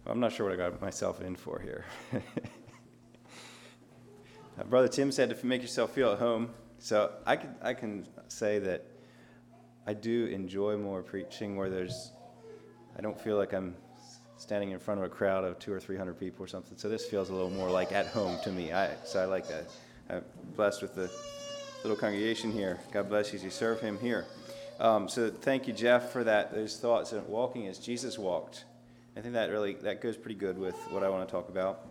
I'm not sure what I got myself in for here. Brother Tim said to make yourself feel at home. So I can say that I do enjoy more preaching where I don't feel like I'm standing in front of a crowd of 200 or 300 people or something. So this feels a little more like at home to me. So I like that. I'm blessed with the little congregation here. God bless you as you serve him here. So thank you, Jeff, for those thoughts of walking as Jesus walked. I think that goes pretty good with what I want to talk about.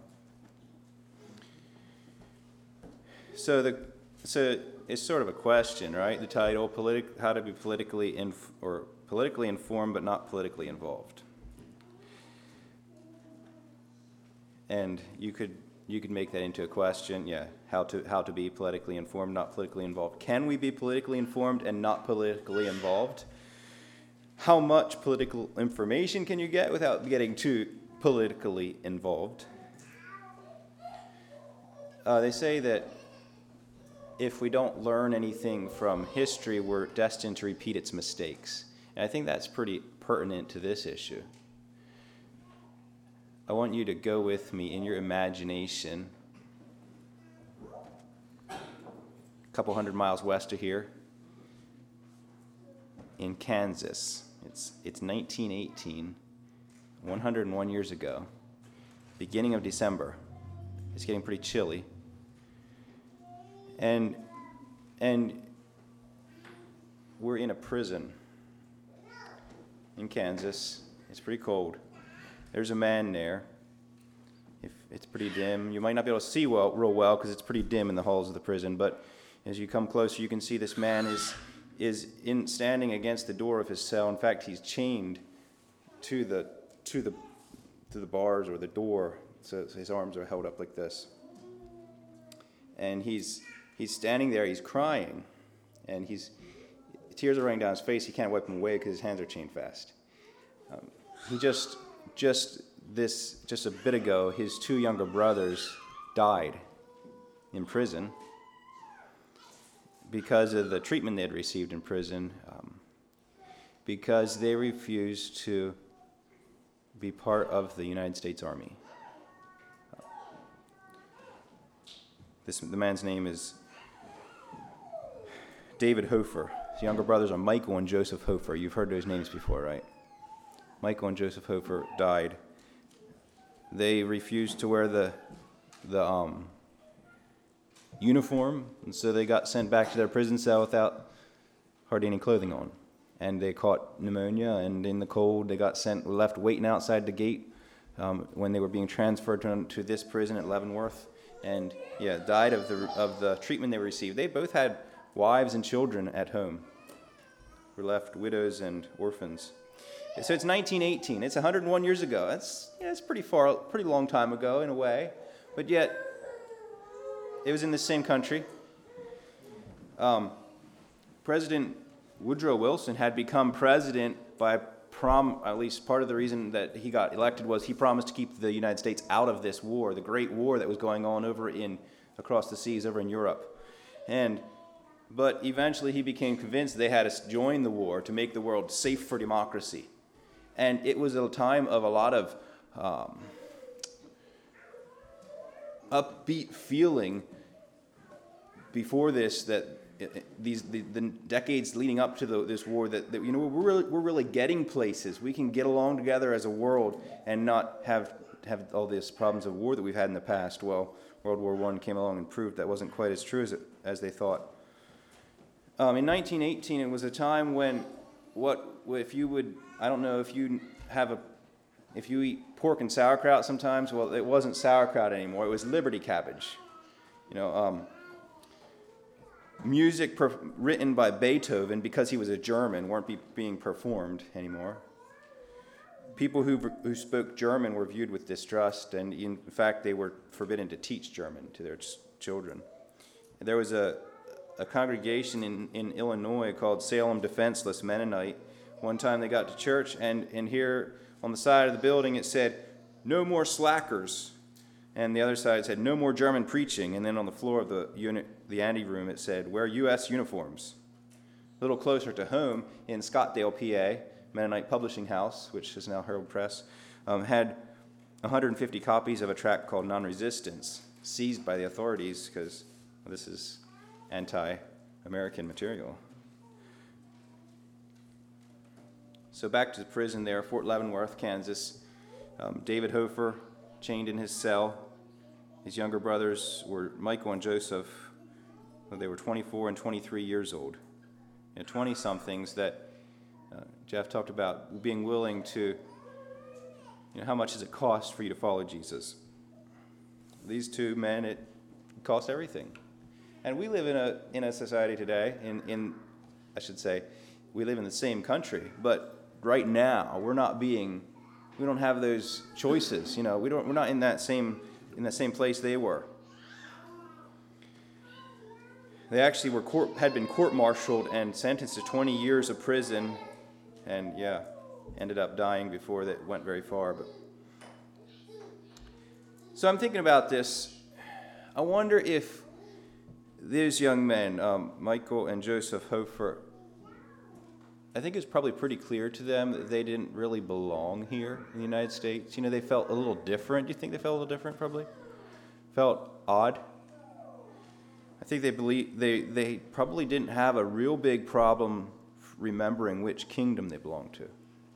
So it's sort of a question, right? The title, how to be politically informed but not politically involved. And you could make that into a question, how to be politically informed, not politically involved. Can we be politically informed and not politically involved? How much political information can you get without getting too politically involved? They say that if we don't learn anything from history, we're destined to repeat its mistakes. And I think that's pretty pertinent to this issue. I want you to go with me in your imagination a couple hundred miles west of here in Kansas. It's 1918, 101 years ago, beginning of December. It's getting pretty chilly. And we're in a prison in Kansas. It's pretty cold. There's a man there. If it's pretty dim, you might not be able to see real well because it's pretty dim in the halls of the prison. But as you come closer, you can see this man is standing against the door of his cell. In fact, he's chained to the bars or the door, so his arms are held up like this. And he's standing there. He's crying, and tears are running down his face. He can't wipe them away because his hands are chained fast. He just a bit ago, his two younger brothers died in prison because of the treatment they had received in prison, because they refused to be part of the United States Army. The man's name is David Hofer. His younger brothers are Michael and Joseph Hofer. You've heard those names before, right? Michael and Joseph Hofer died. They refused to wear the uniform, and so they got sent back to their prison cell without hardly any clothing on. And they caught pneumonia, and in the cold, they got left waiting outside the gate when they were being transferred to this prison at Leavenworth, and died of the treatment they received. They both had wives and children at home. Were left widows and orphans. So it's 1918. It's 101 years ago. That's pretty long time ago in a way, but yet it was in the same country. President Woodrow Wilson had become president by at least part of the reason that he got elected was he promised to keep the United States out of this war, the great war that was going on across the seas over in Europe. But eventually he became convinced they had to join the war to make the world safe for democracy. And it was a time of a lot of upbeat feeling before this, that the decades leading up to this war, that we're really getting places. We can get along together as a world and not have all these problems of war that we've had in the past. Well, World War I came along and proved that wasn't quite as true as they thought. In 1918, it was a time when if you eat pork and sauerkraut sometimes, well, it wasn't sauerkraut anymore. It was Liberty cabbage. Music written by Beethoven, because he was a German, weren't being performed anymore. People who spoke German were viewed with distrust, and in fact, they were forbidden to teach German to their children. There was a congregation in Illinois called Salem Defenseless Mennonite. One time they got to church, and here on the side of the building it said, "No more slackers." And the other side said, "No more German preaching." And then on the floor of the anteroom it said, "Wear U.S. uniforms." A little closer to home, in Scottdale, PA, Mennonite Publishing House, which is now Herald Press, had 150 copies of a tract called Non-Resistance, seized by the authorities because this is anti-American material. So back to the prison there, Fort Leavenworth, Kansas. David Hofer, chained in his cell. His younger brothers were Michael and Joseph. They were 24 and 23 years old. 20-somethings that Jeff talked about being willing to, how much does it cost for you to follow Jesus? These two men, it costs everything. And we live in a society today, I should say, we live in the same country, but right now we don't have those choices. We're not in that same place they were. They actually had been court-martialed and sentenced to 20 years of prison, and ended up dying before that went very far. So I'm thinking about this. I wonder if these young men, Michael and Joseph Hofer, I think it's probably pretty clear to them that they didn't really belong here in the United States. They felt a little different. Do you think they felt a little different, probably? Felt odd? I think they probably didn't have a real big problem remembering which kingdom they belonged to.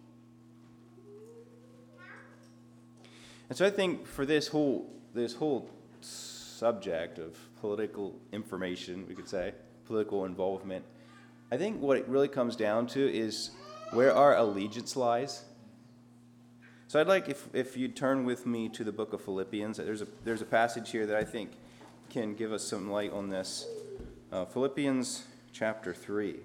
And so I think for this whole subject of political information, we could say, political involvement, I think what it really comes down to is where our allegiance lies. So I'd like if you turn with me to the book of Philippians. There's a passage here that I think can give us some light on this. Philippians chapter 3.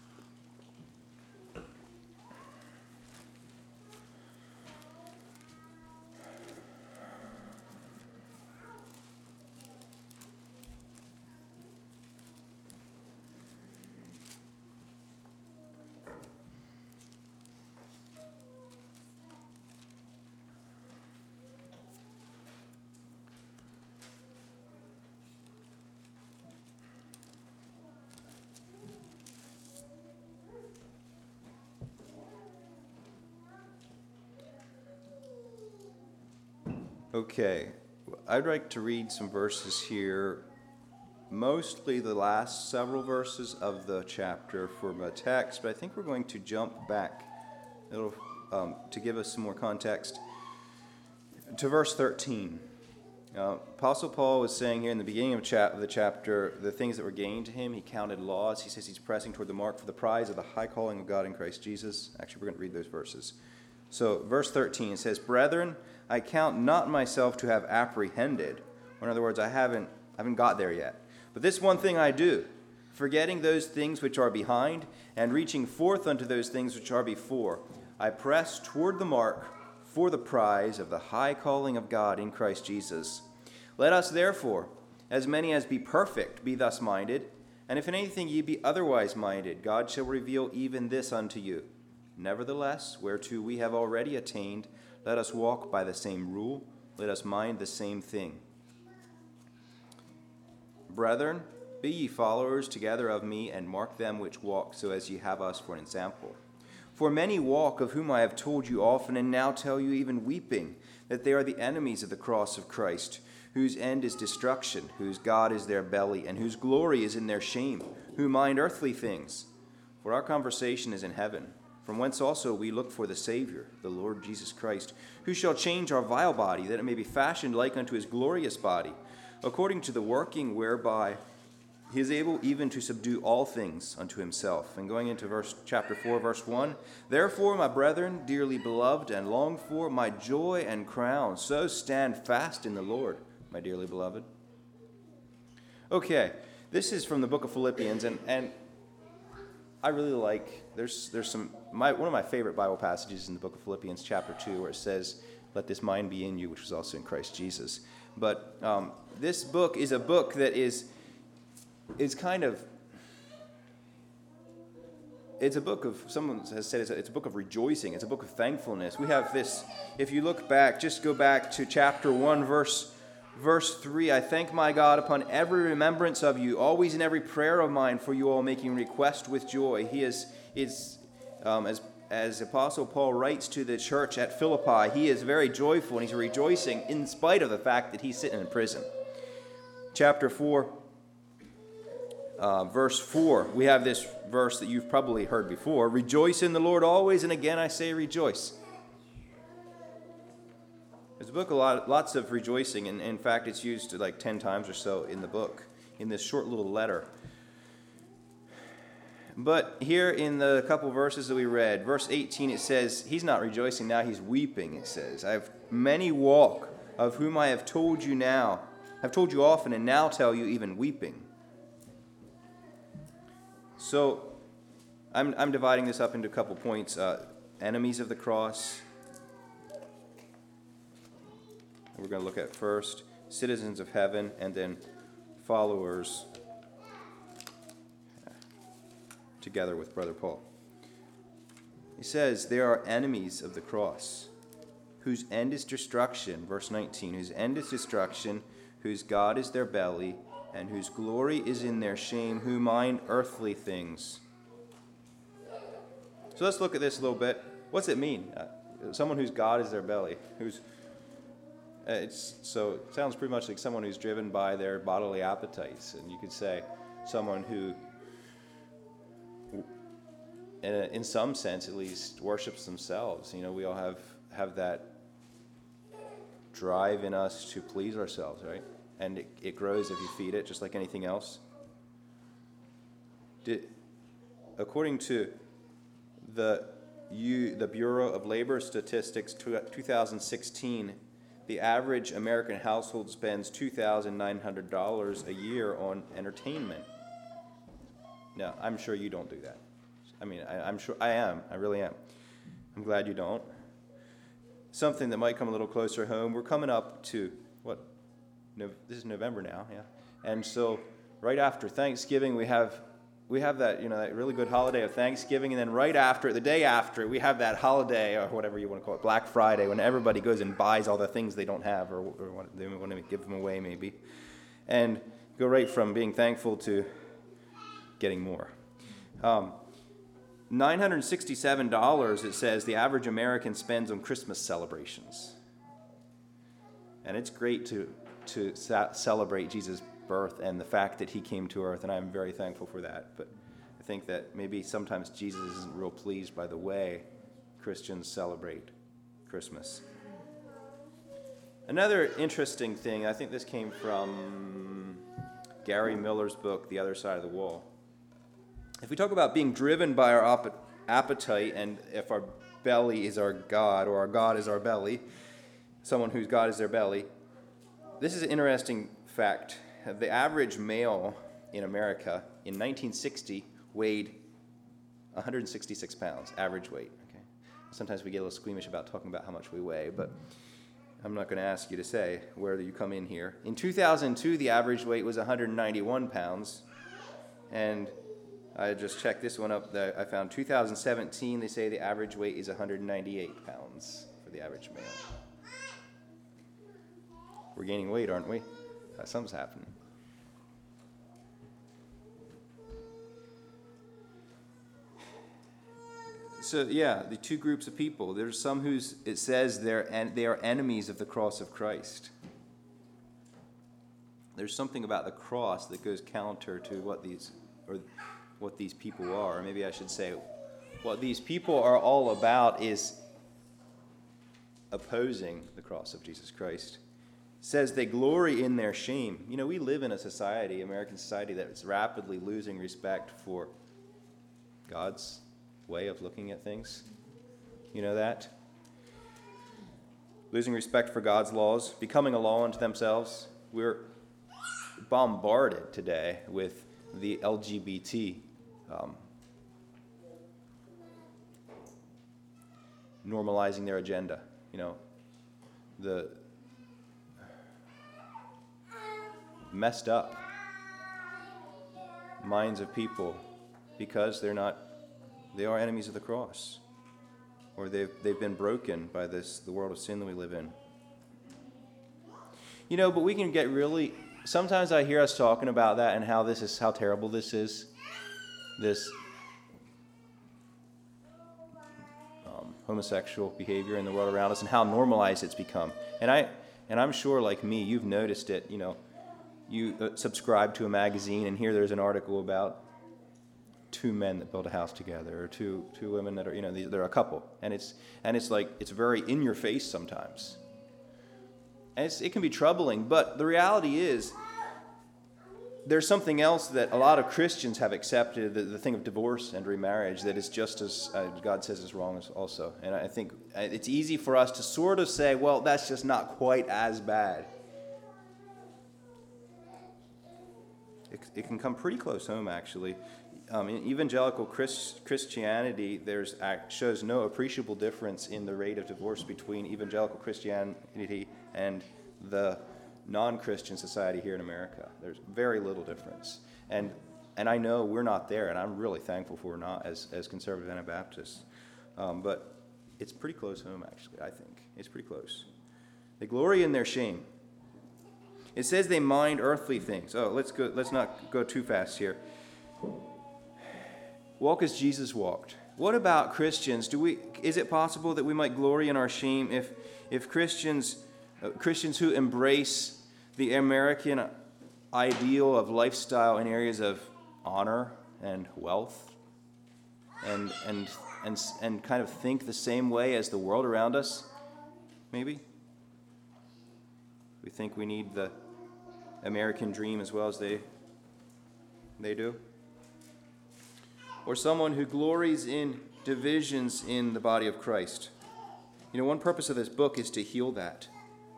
Okay, I'd like to read some verses here, mostly the last several verses of the chapter for my text, but I think we're going to jump back to give us some more context to verse 13. Apostle Paul was saying here in the beginning of the chapter, the things that were gained to him, he counted loss. He says he's pressing toward the mark for the prize of the high calling of God in Christ Jesus. Actually, we're going to read those verses. So, verse 13, it says, "Brethren, I count not myself to have apprehended." Or in other words, I haven't got there yet. "But this one thing I do, forgetting those things which are behind, and reaching forth unto those things which are before, I press toward the mark for the prize of the high calling of God in Christ Jesus. Let us therefore, as many as be perfect, be thus minded. And if in anything ye be otherwise minded, God shall reveal even this unto you. Nevertheless, whereto we have already attained, let us walk by the same rule, let us mind the same thing. Brethren, be ye followers together of me, and mark them which walk, so as ye have us for an example. For many walk, of whom I have told you often, and now tell you even weeping, that they are the enemies of the cross of Christ, whose end is destruction, whose God is their belly, and whose glory is in their shame, who mind earthly things. For our conversation is in heaven, from whence also we look for the Savior, the Lord Jesus Christ, who shall change our vile body, that it may be fashioned like unto his glorious body, according to the working whereby he is able even to subdue all things unto himself. And going into chapter 4, verse 1, "Therefore, my brethren, dearly beloved and longed for, my joy and crown, so stand fast in the Lord, my dearly beloved." Okay, this is from the book of Philippians, and I really like, there's one of my favorite Bible passages in the book of Philippians, chapter 2, where it says, "Let this mind be in you, which was also in Christ Jesus." But this book is a book that is kind of, it's a book of, someone has said it's a book of rejoicing. It's a book of thankfulness. We have this, if you look back, just go back to chapter 1, verse 3. "I thank my God upon every remembrance of you, always in every prayer of mine for you all, making request with joy." He is as as Apostle Paul writes to the church at Philippi, he is very joyful and he's rejoicing in spite of the fact that he's sitting in prison. Chapter 4, verse 4, we have this verse that you've probably heard before. Rejoice in the Lord always, and again I say rejoice. There's a book, lots of rejoicing, and in fact it's used like 10 times or so in the book, in this short little letter. But here in the couple verses that we read, verse 18, it says, he's not rejoicing now, he's weeping, it says. I have many walk, of whom I have told you now. I've told you often, and now tell you even weeping. So I'm dividing this up into a couple points. Enemies of the cross. We're going to look at first citizens of heaven, and then followers together with Brother Paul. He says, there are enemies of the cross, whose end is destruction, verse 19, whose end is destruction, whose God is their belly, and whose glory is in their shame, who mind earthly things. So let's look at this a little bit. What's it mean? Someone whose God is their belly, it sounds pretty much like someone who's driven by their bodily appetites, and you could say someone who, in some sense at least, worships themselves. You know, we all have that drive in us to please ourselves, right? And it grows if you feed it, just like anything else. According to the Bureau of Labor Statistics 2016, the average American household spends $2,900 a year on entertainment. Now, I'm sure you don't do that. I mean, I'm sure I am. I really am. I'm glad you don't. Something that might come a little closer home. We're coming up to, this is November now, yeah. And so right after Thanksgiving, we have that, that really good holiday of Thanksgiving, and then right after, the day after, we have that holiday, or whatever you want to call it, Black Friday, when everybody goes and buys all the things they don't have, or what they want to give them away maybe, and go right from being thankful to getting more. $967, it says, the average American spends on Christmas celebrations. And it's great to celebrate Jesus' birth and the fact that he came to earth, and I'm very thankful for that. But I think that maybe sometimes Jesus isn't real pleased by the way Christians celebrate Christmas. Another interesting thing, I think this came from Gary Miller's book, The Other Side of the Wall. If we talk about being driven by our appetite, and if our belly is our God, or our God is our belly, someone whose God is their belly, this is an interesting fact. The average male in America in 1960 weighed 166 pounds, average weight. Okay. Sometimes we get a little squeamish about talking about how much we weigh, but I'm not going to ask you to say where you come in here. In 2002, the average weight was 191 pounds, and I just checked this one up. I found 2017, they say the average weight is 198 pounds for the average male. We're gaining weight, aren't we? Something's happening. So, yeah, the two groups of people. There's some it says they are enemies of the cross of Christ. There's something about the cross that goes counter to what these people are. Or maybe I should say, what these people are all about is opposing the cross of Jesus Christ. It says they glory in their shame. You know, we live in a society, American society, that is rapidly losing respect for God's way of looking at things. You know that? Losing respect for God's laws, becoming a law unto themselves. We're bombarded today with the LGBT normalizing their agenda. You know, the messed up minds of people because they are enemies of the cross, or they've been broken by the world of sin that we live in. You know, but we can get really, sometimes I hear us talking about that and how terrible this is. This homosexual behavior in the world around us and how normalized it's become. And I'm sure, like me, you've noticed it. You subscribe to a magazine, and here there's an article about two men that built a house together, or two women that are, they're a couple, and it's like it's very in your face sometimes, and it can be troubling. But the reality is, there's something else that a lot of Christians have accepted, the thing of divorce and remarriage, that is just as God says is wrong also. And I think it's easy for us to sort of say, well, that's just not quite as bad. It can come pretty close home, actually. In evangelical Christianity, shows no appreciable difference in the rate of divorce between evangelical Christianity and the non-Christian society here in America. There's very little difference. And I know we're not there, and I'm really thankful for we're not as conservative Anabaptists. But it's pretty close home, actually, I think. It's pretty close. They glory in their shame. It says they mind earthly things. Oh, let's not go too fast here. Walk as Jesus walked. What about Christians? Is it possible that we might glory in our shame if Christians who embrace the American ideal of lifestyle in areas of honor and wealth, and kind of think the same way as the world around us? Maybe we think we need the American dream as well as they do. Or someone who glories in divisions in the body of Christ. One purpose of this book is to heal that.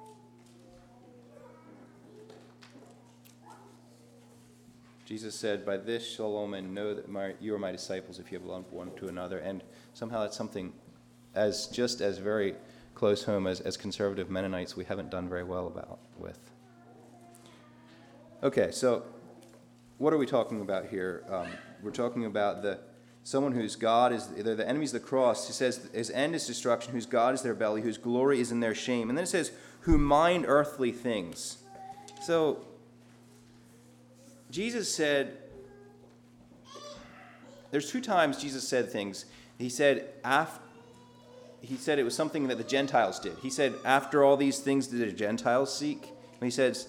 Jesus said, "By this shall all men know that you are my disciples if you have loved one to another." And somehow that's something just as very close home as conservative Mennonites we haven't done very well with. Okay, so what are we talking about here? We're talking about someone whose God is, they're the enemies of the cross. He says his end is destruction, whose God is their belly, whose glory is in their shame. And then it says, who mind earthly things. So Jesus said, there's two times Jesus said things. He said it was something that the Gentiles did. He said, after all these things did the Gentiles seek? And he says,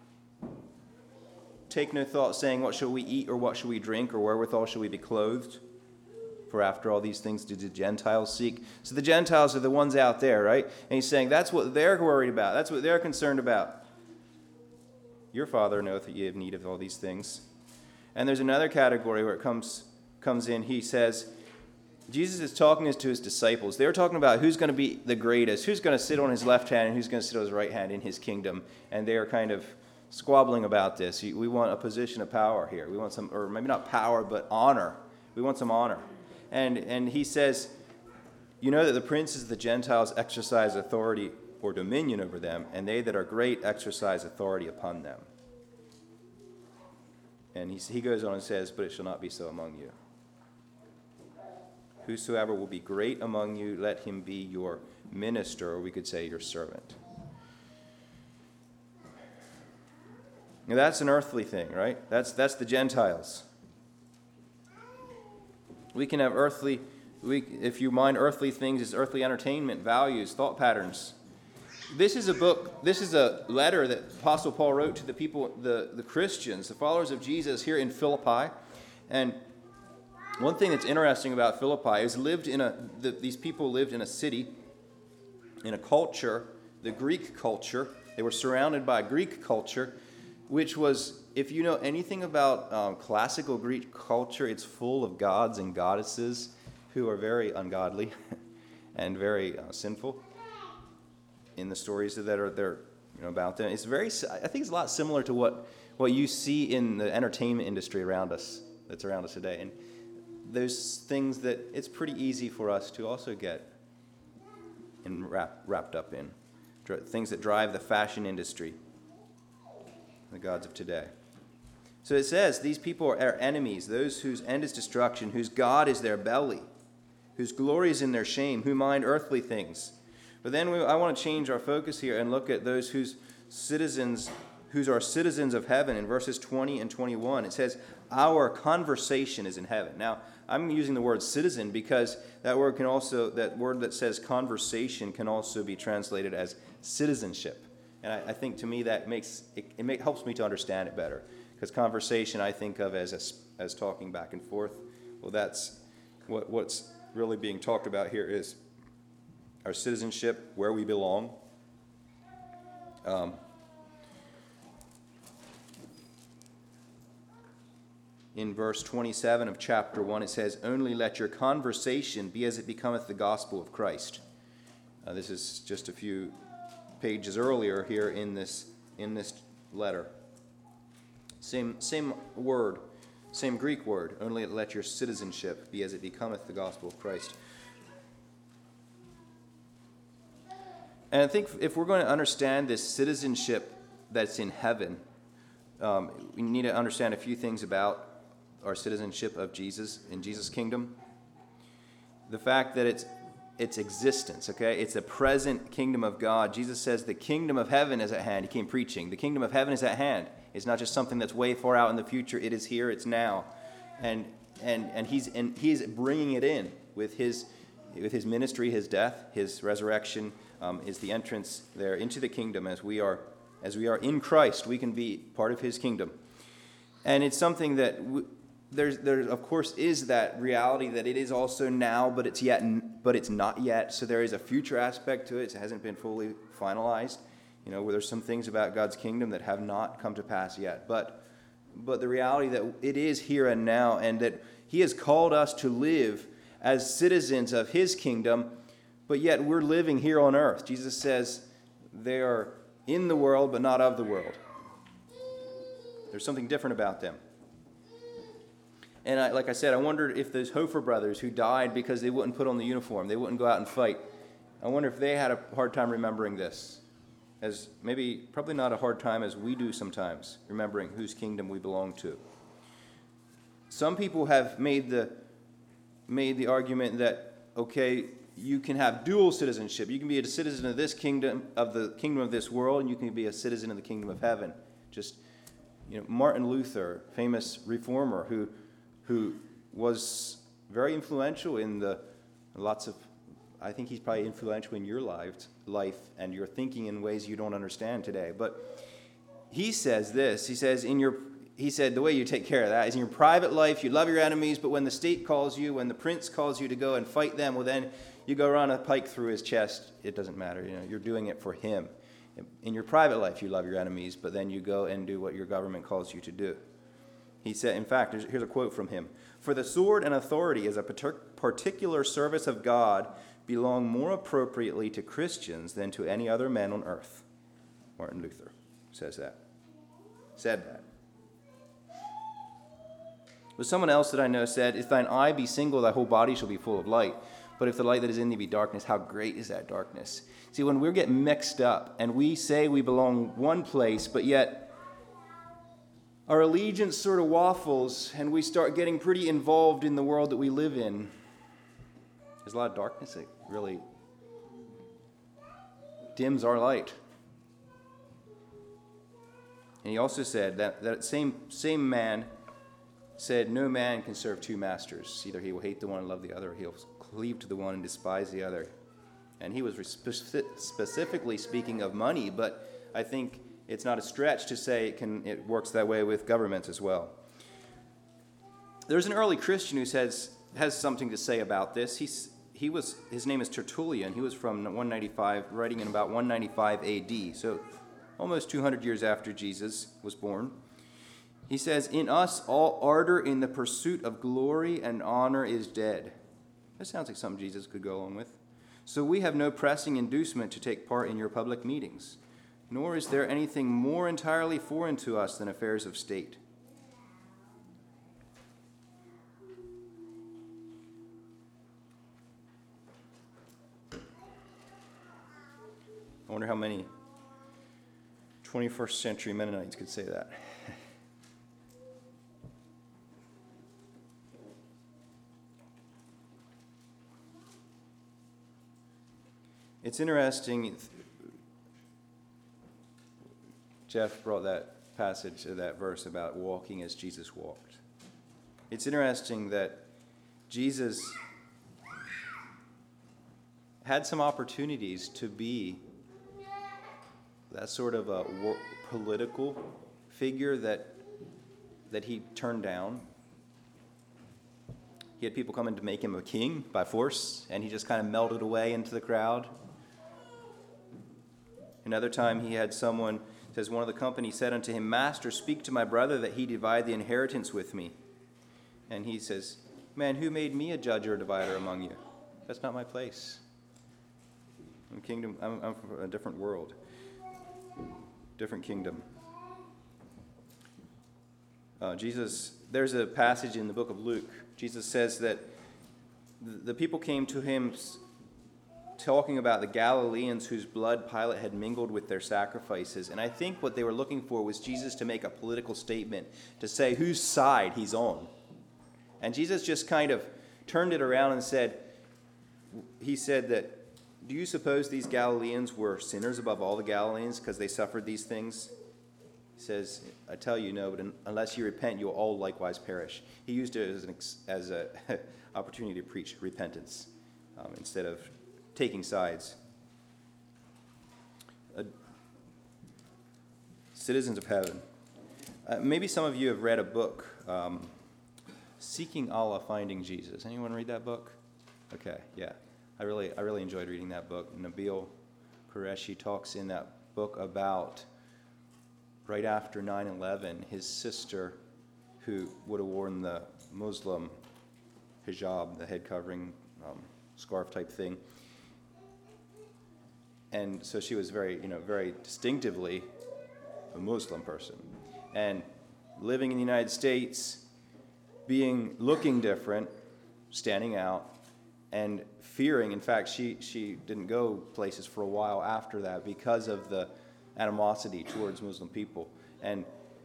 take no thought saying, what shall we eat, or what shall we drink, or wherewithal shall we be clothed? For after all these things did the Gentiles seek. So the Gentiles are the ones out there, right? And he's saying that's what they're worried about. That's what they're concerned about. Your Father knoweth that ye have need of all these things. And there's another category where it comes in. He says, Jesus is talking to his disciples. They're talking about who's going to be the greatest, who's going to sit on his left hand, and who's going to sit on his right hand in his kingdom. And they are kind of squabbling about this. We want a position of power here. We want some, or maybe not power, but honor. We want some honor. And he says, you know that the princes of the Gentiles exercise authority or dominion over them, and they that are great exercise authority upon them. And he goes on and says, but it shall not be so among you. Whosoever will be great among you, let him be your minister, or we could say your servant. Now that's an earthly thing, right? That's the Gentiles. We can have if you mind earthly things, it's earthly entertainment, values, thought patterns. This is a letter that Apostle Paul wrote to the people, the Christians, the followers of Jesus here in Philippi. And one thing that's interesting about Philippi is these people lived in a city, in a culture, the Greek culture. They were surrounded by Greek culture, which was, if you know anything about classical Greek culture, it's full of gods and goddesses who are very ungodly and very sinful in the stories that are there about them. I think it's a lot similar to what you see in the entertainment industry that's around us today. And there's things that it's pretty easy for us to also get wrapped up in. Things that drive the fashion industry, the gods of today. So it says these people are our enemies, those whose end is destruction, whose God is their belly, whose glory is in their shame, who mind earthly things. But then I want to change our focus here and look at those whose citizens who's our citizens of heaven. In verses 20 and 21, it says, our conversation is in heaven. Now, I'm using the word citizen because that word that says conversation can also be translated as citizenship. And I think to me that helps me to understand it better. Because conversation I think of as talking back and forth. Well, that's what's really being talked about here is our citizenship, where we belong. In verse 27 of chapter 1, it says, only let your conversation be as it becometh the gospel of Christ. This is just a few pages earlier here in this letter. Same word, same Greek word, only let your citizenship be as it becometh the gospel of Christ. And I think if we're going to understand this citizenship that's in heaven, we need to understand a few things about our citizenship of Jesus in Jesus' kingdom. The fact that its existence, okay? It's a present kingdom of God. Jesus says the kingdom of heaven is at hand. He came preaching. The kingdom of heaven is at hand. It's not just something that's way far out in the future. It is here. It's now. And he's bringing it in with his ministry, his death, his resurrection, is the entrance there into the kingdom. As we are in Christ, we can be part of his kingdom. And it's something that there of course is that reality that it is also now, but it's not yet. So there is a future aspect to it. It hasn't been fully finalized. Where there's some things about God's kingdom that have not come to pass yet. But the reality that it is here and now, and that he has called us to live as citizens of his kingdom, but yet we're living here on earth. Jesus says they are in the world, but not of the world. There's something different about them. And like I said, I wondered if those Hofer brothers who died because they wouldn't put on the uniform, they wouldn't go out and fight, I wonder if they had a hard time remembering this. As probably not a hard time as we do sometimes, remembering whose kingdom we belong to. Some people have made the argument that, okay, you can have dual citizenship. You can be a citizen of this kingdom, of the kingdom of this world, and you can be a citizen of the kingdom of heaven. Martin Luther, famous reformer, who was very influential in I think he's probably influential in your life and your thinking in ways you don't understand today. But he says this. He said the way you take care of that is in your private life, you love your enemies, but when the state calls you, when the prince calls you to go and fight them, well, then you go run a pike through his chest. It doesn't matter. You're doing it for him. In your private life, you love your enemies, but then you go and do what your government calls you to do. He said, in fact, here's a quote from him. For the sword and authority as a particular service of God belong more appropriately to Christians than to any other man on earth. Martin Luther said that. But someone else that I know said, if thine eye be single, thy whole body shall be full of light. But if the light that is in thee be darkness, how great is that darkness? See, when we get mixed up and we say we belong one place, but yet our allegiance sort of waffles and we start getting pretty involved in the world that we live in, there's a lot of darkness that really dims our light. And he also said that same man said, no man can serve two masters. Either he will hate the one and love the other, or he'll cleave to the one and despise the other. And he was specifically speaking of money, but I think it's not a stretch to say it works that way with governments as well. There's an early Christian who has something to say about this. His name is Tertullian. He was from 195, writing in about 195 AD, so almost 200 years after Jesus was born. He says, in us all ardor in the pursuit of glory and honor is dead. That sounds like something Jesus could go along with. So we have no pressing inducement to take part in your public meetings, nor is there anything more entirely foreign to us than affairs of state. I wonder how many 21st century Mennonites could say that. It's interesting. Jeff brought that passage, that verse about walking as Jesus walked. It's interesting that Jesus had some opportunities to be that sort of a political figure that he turned down. He had people come in to make him a king by force, and he just kind of melted away into the crowd. Another time he had someone, says, one of the company said unto him, Master, speak to my brother that he divide the inheritance with me. And he says, Man, who made me a judge or a divider among you? That's not my place. I'm from a different world, different kingdom. There's a passage in the book of Luke. Jesus says that the people came to him talking about the Galileans whose blood Pilate had mingled with their sacrifices. And I think what they were looking for was Jesus to make a political statement, to say whose side he's on. And Jesus just kind of turned it around and said that, do you suppose these Galileans were sinners above all the Galileans because they suffered these things? He says, I tell you no, but unless you repent, you'll all likewise perish. He used it as an opportunity to preach repentance instead of taking sides. Citizens of Heaven. Maybe some of you have read a book, Seeking Allah, Finding Jesus. Anyone read that book? Okay, yeah. I really enjoyed reading that book. Nabil Qureshi talks in that book about right after 9/11, his sister, who would have worn the Muslim hijab, the head covering scarf type thing, and so she was very distinctively a Muslim person, and living in the United States, looking different, standing out, and fearing. In fact, she didn't go places for a while after that because of the animosity towards Muslim people. And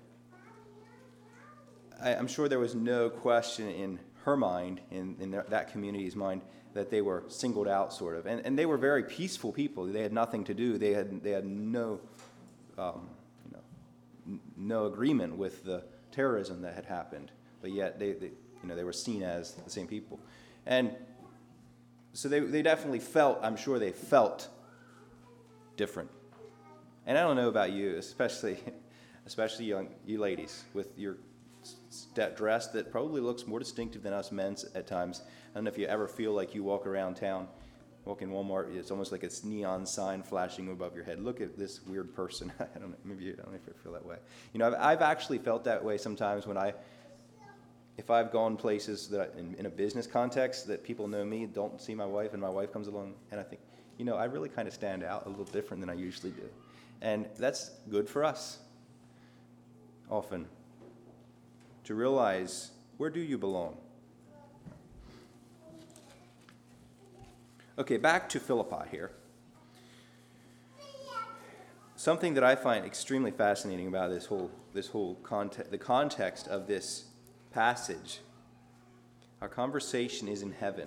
I'm sure there was no question in her mind, in that community's mind, that they were singled out, sort of. And they were very peaceful people. They had nothing to do. They had no no agreement with the terrorism that had happened. But yet they were seen as the same people. And so they definitely felt, I'm sure they felt different. And I don't know about you, especially you ladies, with your dress that probably looks more distinctive than us men at times. I don't know if you ever feel like you walk around town, walk in Walmart, it's almost like it's neon sign flashing above your head. Look at this weird person. I don't know if you feel that way. I've actually felt that way sometimes if I've gone places that in a business context that people know me, don't see my wife, and my wife comes along, and I think, I really kind of stand out a little different than I usually do. And that's good for us, often, to realize, where do you belong? Okay, back to Philippi here. Something that I find extremely fascinating about this whole the context of this passage. Our conversation is in heaven.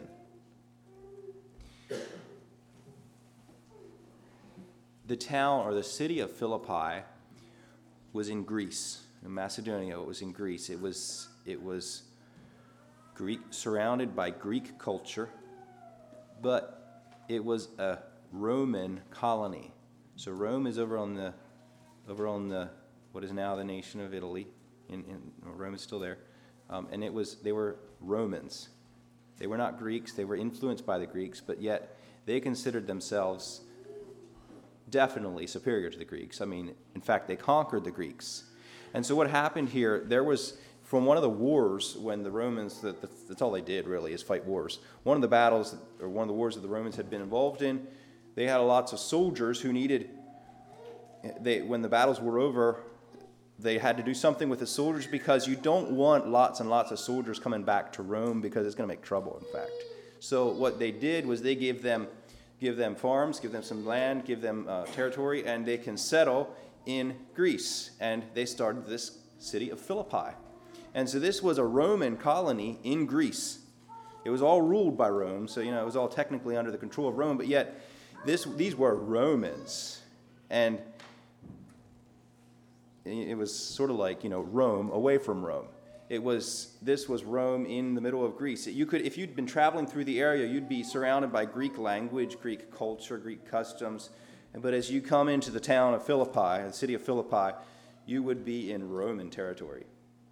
The town or the city of Philippi was in Greece. In Macedonia, it was in Greece. It was Greek, surrounded by Greek culture, but it was a Roman colony. So Rome is over on the what is now the nation of Italy. Rome is still there, and they were Romans. They were not Greeks. They were influenced by the Greeks, but yet they considered themselves definitely superior to the Greeks. I mean, in fact, they conquered the Greeks. And so what happened here, there was, from one of the wars, when the Romans, that's all they did really, is fight wars. One of the battles, or one of the wars that the Romans had been involved in, they had lots of soldiers who when the battles were over, they had to do something with the soldiers, because you don't want lots and lots of soldiers coming back to Rome, because it's going to make trouble, in fact. So what they did was they give them farms, give them some land, give them territory, and they can settle in Greece. And they started this city of Philippi. And so this was a Roman colony in Greece. It was all ruled by Rome, so it was all technically under the control of Rome, but yet these were Romans. And it was sort of like, Rome away from Rome. This was Rome in the middle of Greece. If you'd been traveling through the area, you'd be surrounded by Greek language, Greek culture, Greek customs. But as you come into the town of Philippi, the city of Philippi, you would be in Roman territory.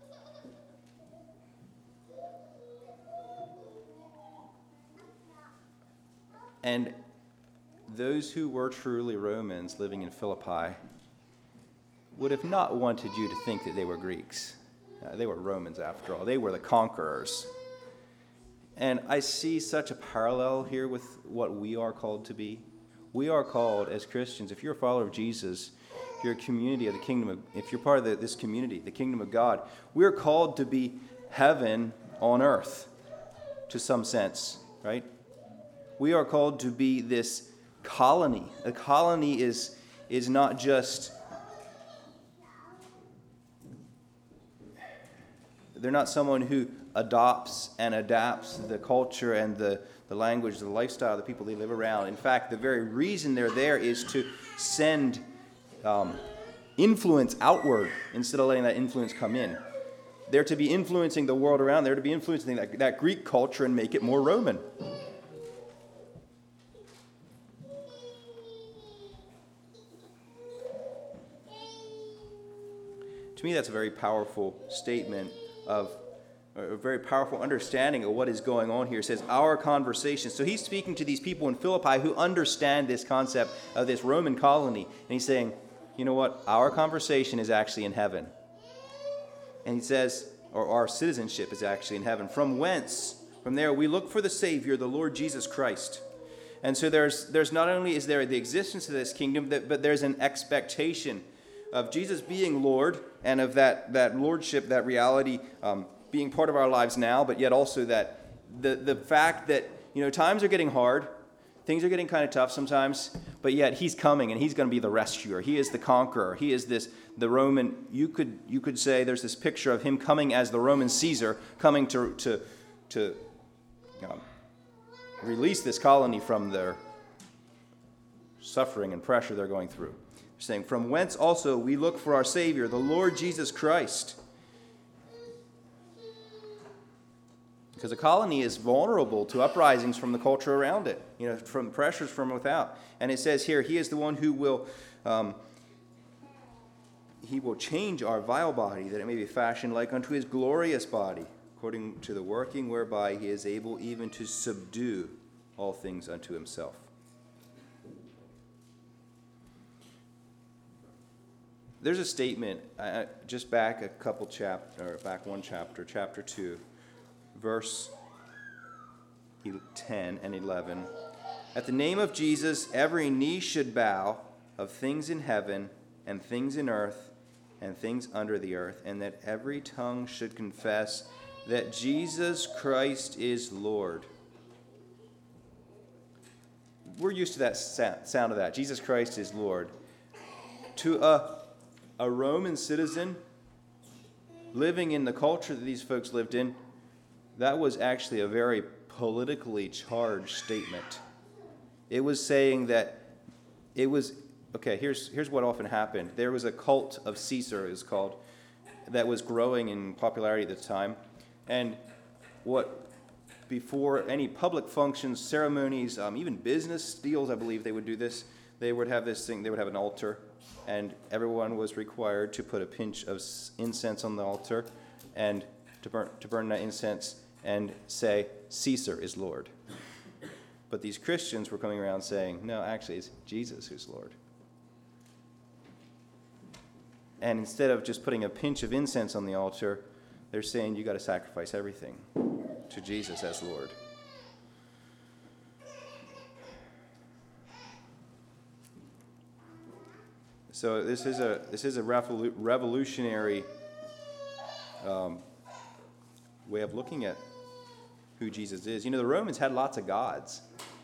And those who were truly Romans living in Philippi would have not wanted you to think that they were Greeks. They were Romans after all. They were the conquerors. And I see such a parallel here with what we are called to be. We are called as Christians, if you're a follower of Jesus, if you're a community of the kingdom, if you're part of this community, the kingdom of God, we're called to be heaven on earth, to some sense, right? We are called to be this colony. A colony is not just... They're not someone who adopts and adapts the culture and the language, the lifestyle of the people they live around. In fact, the very reason they're there is to send influence outward instead of letting that influence come in. They're to be influencing the world around. They're to be influencing that Greek culture and make it more Roman. To me, that's a very powerful statement of a very powerful understanding of what is going on here. It says, our conversation. So he's speaking to these people in Philippi who understand this concept of this Roman colony. And he's saying, you know what? Our conversation is actually in heaven. And he says, or our citizenship is actually in heaven. From there, we look for the Savior, the Lord Jesus Christ. And so there's not only is there the existence of this kingdom, but there's an expectation of Jesus being Lord, and of that lordship, that reality being part of our lives now, but yet also that the fact that, times are getting hard, things are getting kind of tough sometimes, but yet he's coming and he's going to be the rescuer. He is the conqueror. He is the Roman. You could say there's this picture of him coming as the Roman Caesar, coming to release this colony from their suffering and pressure they're going through. Saying, from whence also we look for our Savior, the Lord Jesus Christ. Because a colony is vulnerable to uprisings from the culture around it, from pressures from without. And it says here, he is the one who will change our vile body, that it may be fashioned like unto his glorious body, according to the working whereby he is able even to subdue all things unto himself. There's a statement, just back one chapter, chapter 2, verse 10 and 11. At the name of Jesus, every knee should bow, of things in heaven and things in earth and things under the earth, and that every tongue should confess that Jesus Christ is Lord. We're used to that sound of that. Jesus Christ is Lord. To a Roman citizen living in the culture that these folks lived in, that was actually a very politically charged statement. It was saying that it was, okay, here's what often happened. There was a cult of Caesar, it was called, that was growing in popularity at the time. And before any public functions, ceremonies, even business deals, I believe they would do this, they would have this thing, they would have an altar, and everyone was required to put a pinch of incense on the altar and to burn that incense and say, Caesar is Lord. But these Christians were coming around saying, no, actually it's Jesus who's Lord. And instead of just putting a pinch of incense on the altar, they're saying you got to sacrifice everything to Jesus as Lord. So this is a revolutionary way of looking at who Jesus is. The Romans had lots of gods.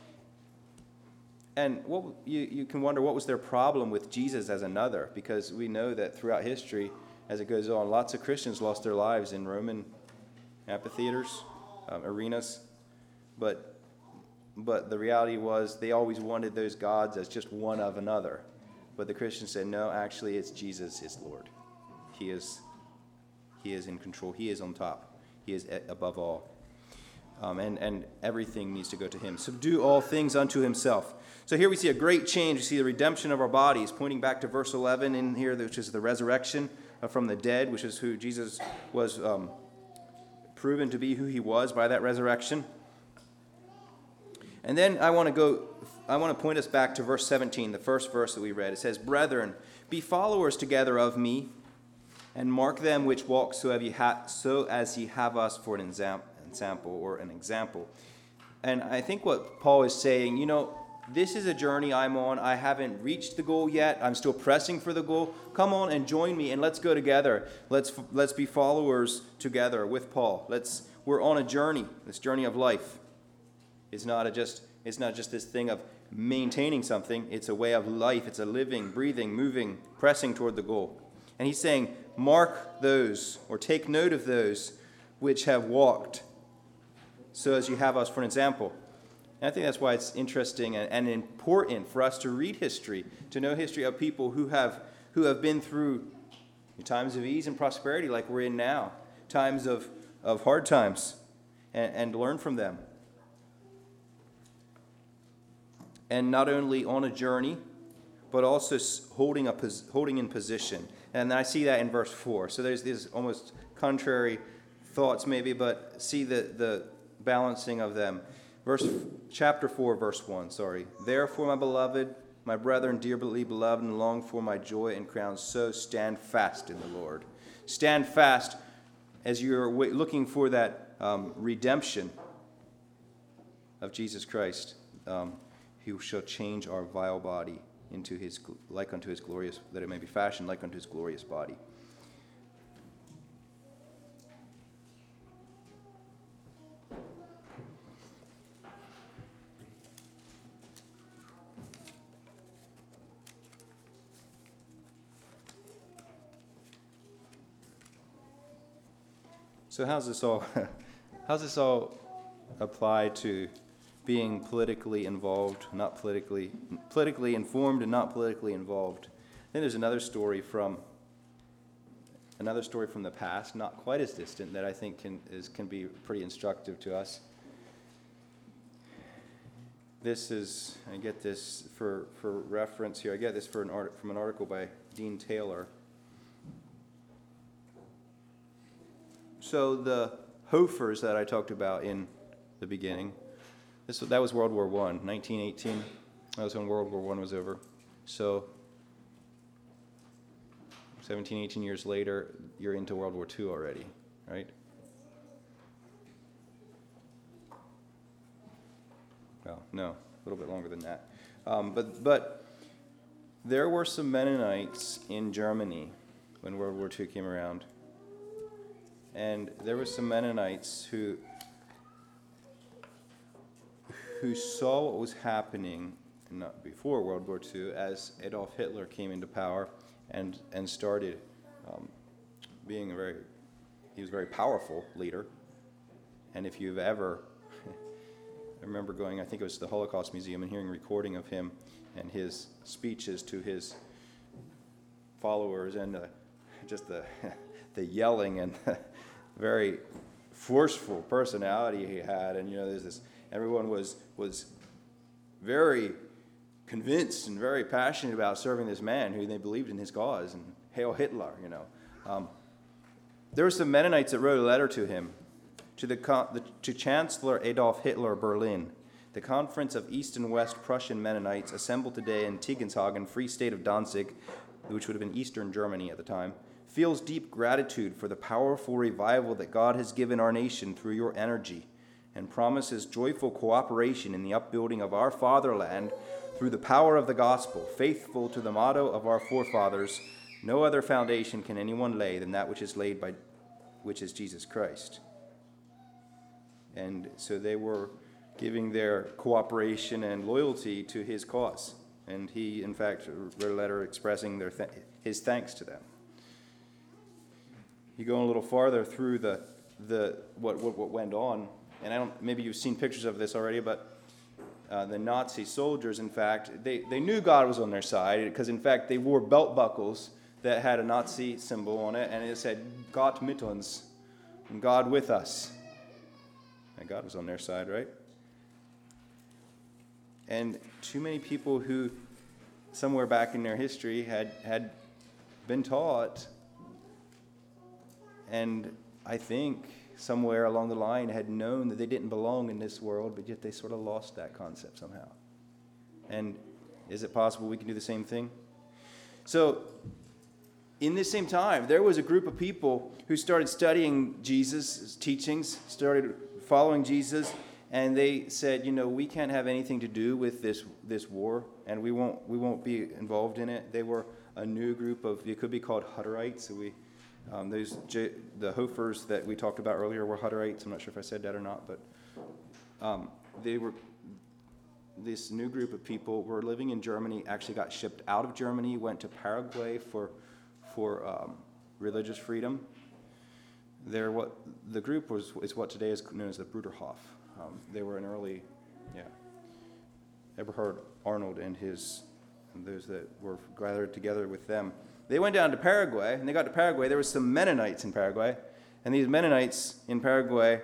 And you can wonder what was their problem with Jesus as another, because we know that throughout history, as it goes on, lots of Christians lost their lives in Roman amphitheaters, arenas. But the reality was they always wanted those gods as just one of another. But the Christians said, no, actually it's Jesus is Lord. He is in control. He is on top. He is above all. And everything needs to go to him. Subdue all things unto himself. So here we see a great change. We see the redemption of our bodies, pointing back to verse 11 in here, which is the resurrection from the dead, which is who Jesus was proven to be who he was by that resurrection. And then I want to point us back to verse 17, the first verse that we read. It says, "Brethren, be followers together of me, and mark them which walk so as ye have us for an example." And I think what Paul is saying, this is a journey I'm on. I haven't reached the goal yet. I'm still pressing for the goal. Come on and join me, and let's go together. Let's be followers together with Paul. We're on a journey. This journey of life is not just this thing of maintaining something. It's a way of life. It's a living, breathing, moving, pressing toward the goal. And he's saying, mark those, or take note of those which have walked, so as you have us for an example. And I think that's why it's interesting and important for us to read history, to know history of people who have been through times of ease and prosperity like we're in now, times of hard times, and learn from them. And not only on a journey, but also holding in position. And I see that in verse 4. So there's these almost contrary thoughts maybe, but see the balancing of them. Chapter 4, verse 1, "Therefore, my beloved, my brethren, dearly beloved, and long for my joy and crown, so stand fast in the Lord." Stand fast as you're looking for that redemption of Jesus Christ, who shall change our vile body into his like unto his glorious, that it may be fashioned like unto his glorious body. So how's this all apply to being politically involved, not politically informed and not politically involved? Then there's another story from the past, not quite as distant, that I think can be pretty instructive to us. I get this for reference here. I get this from an article by Dean Taylor. So the Hofers that I talked about in the beginning, that was World War I, 1918. That was when World War I was over. So 17, 18 years later, you're into World War II already, right? Well, no, a little bit longer than that. But there were some Mennonites in Germany when World War II came around. And there were some Mennonites who saw what was happening not before World War II as Adolf Hitler came into power and started being he was a very powerful leader. And if you've ever, I remember going, I think it was to the Holocaust Museum, and hearing a recording of him and his speeches to his followers, and just the yelling and very forceful personality he had. And there's this, everyone was very convinced and very passionate about serving this man who they believed in his cause, and Hail Hitler. There were some Mennonites that wrote a letter to him, to Chancellor Adolf Hitler, Berlin. "The Conference of East and West Prussian Mennonites assembled today in Tegernshagen, Free State of Danzig," which would have been Eastern Germany at the time, "feels deep gratitude for the powerful revival that God has given our nation through your energy, and promises joyful cooperation in the upbuilding of our fatherland through the power of the gospel, faithful to the motto of our forefathers, no other foundation can anyone lay than that which is laid by which is Jesus Christ." And so they were giving their cooperation and loyalty to his cause. And he, in fact, wrote a letter expressing his thanks to them. You go a little farther through what went on, and maybe you've seen pictures of this already, but the Nazi soldiers, in fact, they knew God was on their side, because in fact they wore belt buckles that had a Nazi symbol on it, and it said, Gott mit uns, and God with us. And God was on their side, right? And too many people who, somewhere back in their history, had been taught, and I think somewhere along the line had known that they didn't belong in this world, but yet they sort of lost that concept somehow. And is it possible we can do the same thing? So, in this same time, there was a group of people who started studying Jesus' teachings, started following Jesus, and they said, we can't have anything to do with this war, and we won't be involved in it. They were a new group of, it could be called Hutterites. So the Hofers that we talked about earlier were Hutterites. I'm not sure if I said that or not, but they were. This new group of people were living in Germany. Actually, got shipped out of Germany, went to Paraguay for religious freedom. The group is what today is known as the Bruderhof. They were an early, Eberhard Arnold and those that were gathered together with them. They went down to Paraguay, and they got to Paraguay. There were some Mennonites in Paraguay, and these Mennonites in Paraguay,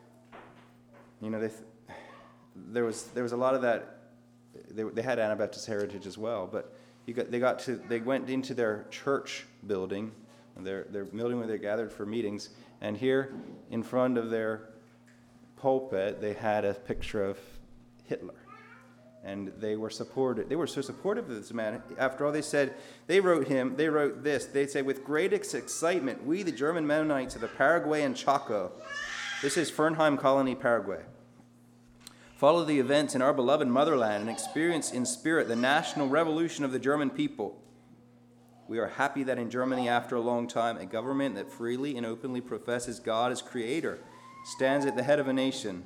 there was a lot of that. They had Anabaptist heritage as well, but they went into their church building, their building where they gathered for meetings, and here in front of their pulpit they had a picture of Hitler. And they were so supportive of this man. After all, they wrote this. They say, with greatest excitement, we, the German Mennonites of the Paraguayan Chaco, this is Fernheim Colony, Paraguay, follow the events in our beloved motherland and experience in spirit the national revolution of the German people. We are happy that in Germany, after a long time, a government that freely and openly professes God as creator stands at the head of a nation.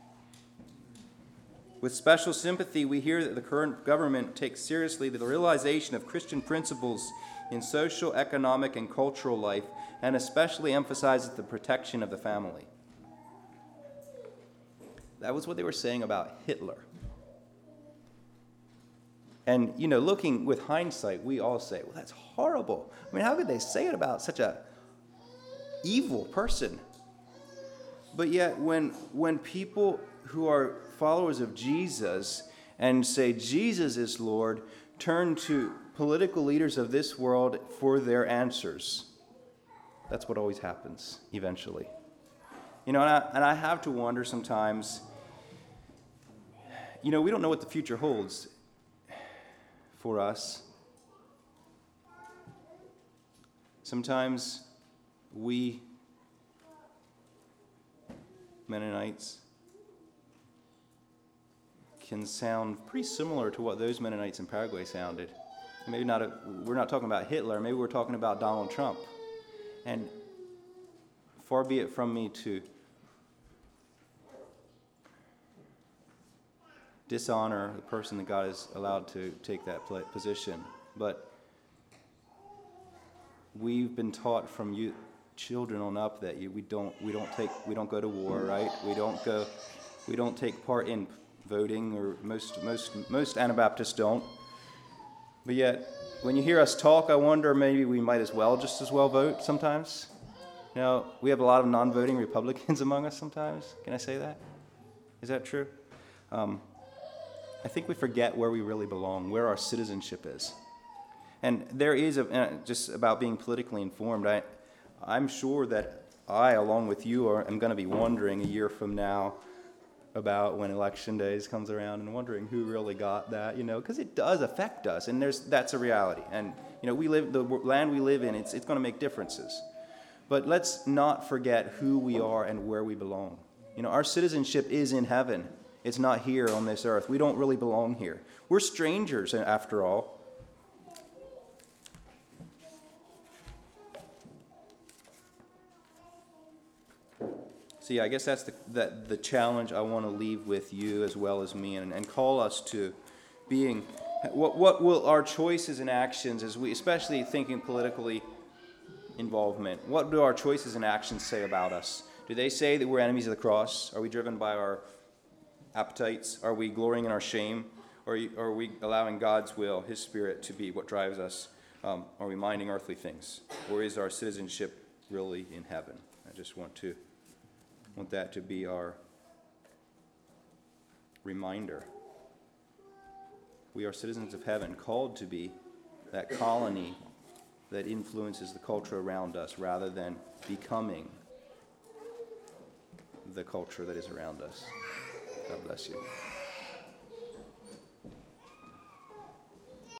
With special sympathy, we hear that the current government takes seriously the realization of Christian principles in social, economic, and cultural life, and especially emphasizes the protection of the family. That was what they were saying about Hitler. And, looking with hindsight, we all say, well, that's horrible. I mean, how could they say it about such a evil person? But yet, when people who are followers of Jesus and say Jesus is Lord turn to political leaders of this world for their answers, that's what always happens eventually. And I have to wonder sometimes, we don't know what the future holds for us. Sometimes we Mennonites can sound pretty similar to what those Mennonites in Paraguay sounded. Maybe we're not talking about Hitler, maybe we're talking about Donald Trump. And far be it from me to dishonor the person that God has allowed to take that position. But we've been taught from children on up that we don't go to war, right? We don't take part in voting, or most Anabaptists don't. But yet, when you hear us talk, I wonder maybe we might just as well vote sometimes. We have a lot of non-voting Republicans among us sometimes. Can I say that? Is that true? I think we forget where we really belong, where our citizenship is. And there is just about being politically informed. I'm sure that I, along with you, am going to be wondering a year from now about when election days comes around and wondering who really got that, because it does affect us, and that's a reality. And the land we live in, it's going to make differences. But let's not forget who we are and where we belong. Our citizenship is in heaven. It's not here on this earth. We don't really belong here. We're strangers, after all. So I guess that's the challenge I want to leave with you as well as me, and call us to being. What will our choices and actions, especially thinking politically involvement, what do our choices and actions say about us? Do they say that we're enemies of the cross? Are we driven by our appetites? Are we glorying in our shame? Or are we allowing God's will, His Spirit, to be what drives us? are we minding earthly things? Or is our citizenship really in heaven? I just want that to be our reminder. We are citizens of heaven, called to be that colony that influences the culture around us rather than becoming the culture that is around us. God bless you.